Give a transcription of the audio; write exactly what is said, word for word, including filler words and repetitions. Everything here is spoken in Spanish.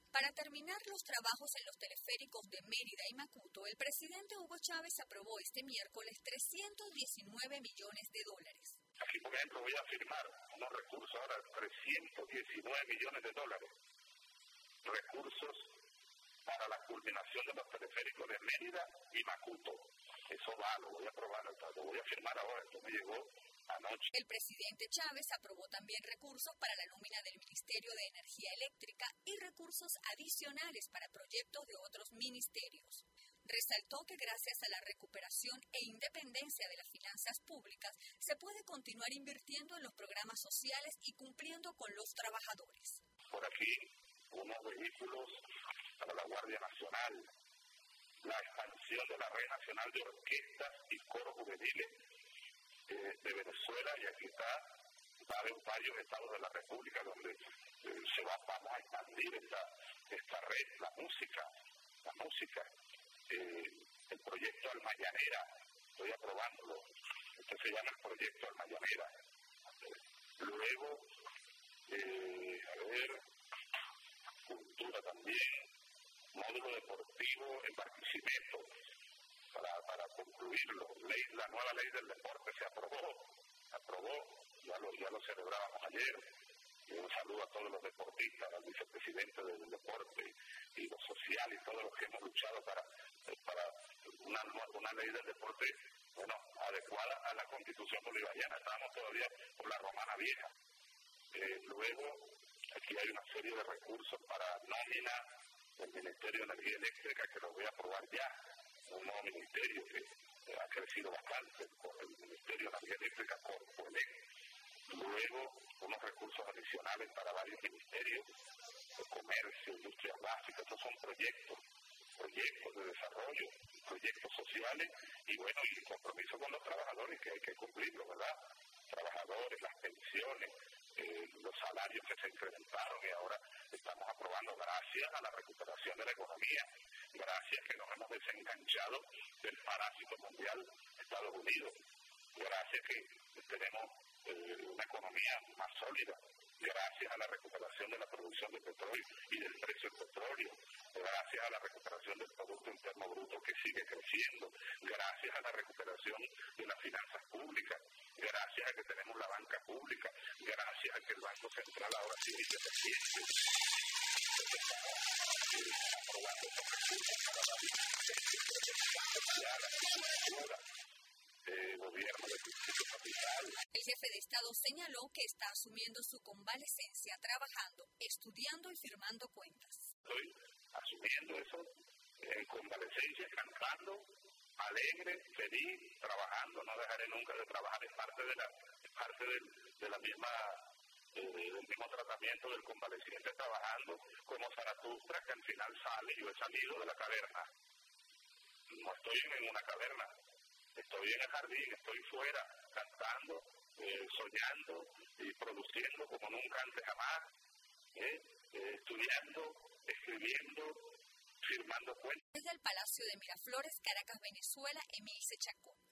Para terminar los trabajos en los teleféricos de Mérida y Macuto, el presidente Hugo Chávez aprobó este miércoles trescientos diecinueve millones de dólares. Aquí, por ejemplo, voy a firmar unos recursos ahora, trescientos diecinueve millones de dólares. Recursos para la culminación de los teleféricos de Mérida y Macuto. Eso va, lo voy a aprobar, lo voy a firmar ahora, esto me llegó anoche. El presidente Chávez aprobó también recursos para la nómina del Ministerio de Energía Eléctrica y recursos adicionales para proyectos de otros ministerios. Resaltó que gracias a la recuperación e independencia de las finanzas públicas se puede continuar invirtiendo en los programas sociales y cumpliendo con los trabajadores. Por aquí, unos vehículos para la Guardia Nacional, la expansión de la Red Nacional de Orquestas y Coros Juveniles eh, de Venezuela, y aquí está, va a haber varios estados de la República donde eh, se va, vamos a expandir esta, esta red, la música, la música, eh, el proyecto Almayanera, estoy aprobándolo, este se llama el proyecto Almayanera. Luego, eh, a ver, cultura también, módulo deportivo en Barquisimeto, para, para concluirlo. Ley, la nueva ley del deporte se aprobó, aprobó, ya lo, ya lo celebrábamos ayer. Y un saludo a todos los deportistas, al vicepresidente del deporte y lo social y todos los que hemos luchado para, para una, una ley del deporte, bueno, adecuada a la Constitución bolivariana. Estábamos todavía por la romana vieja. Eh, luego, aquí hay una serie de recursos para nómina del Ministerio de Energía Eléctrica que lo voy a aprobar ya. Un nuevo ministerio que eh, ha crecido bastante, el Ministerio de Energía Eléctrica, Corpoelec. Luego, unos recursos adicionales para varios ministerios, de comercio, industrias básicas. Estos son proyectos, proyectos de desarrollo, proyectos sociales y bueno, y el compromiso con los trabajadores que hay que cumplirlo, ¿verdad? Trabajadores, las pensiones, eh, los salarios que se incrementaron y ahora estamos aprobando gracias a la recuperación de la economía, gracias que nos hemos desenganchado del parásito mundial Estados Unidos, gracias que tenemos eh, una economía más sólida, gracias a la recuperación de la producción de petróleo y del precio del petróleo, gracias a la recuperación del Producto Interno Bruto que sigue creciendo, gracias a la recuperación de las finanzas públicas, gracias a que tenemos la banca pública, gracias a que el Banco Central ahora sí es independiente. Aprobando estos recursos para la vida social, agricultura, eh, gobierno del distrito capital. El jefe de Estado señaló que está asumiendo su convalecencia, trabajando, estudiando y firmando cuentas. Estoy asumiendo eso en convalecencia, cantando, alegre, feliz, trabajando, no dejaré nunca de trabajar, es parte de la, es parte del, de la misma, eh, del mismo tratamiento del convaleciente, trabajando como Zaratustra, que al final sale. Yo he salido de la caverna, no estoy en una caverna, estoy en el jardín, estoy fuera, cantando, eh, soñando y produciendo como nunca antes jamás, eh, eh, estudiando, escribiendo, firmando cuentas. Desde el Palacio de Miraflores, Caracas, Venezuela, Emilce Chacón.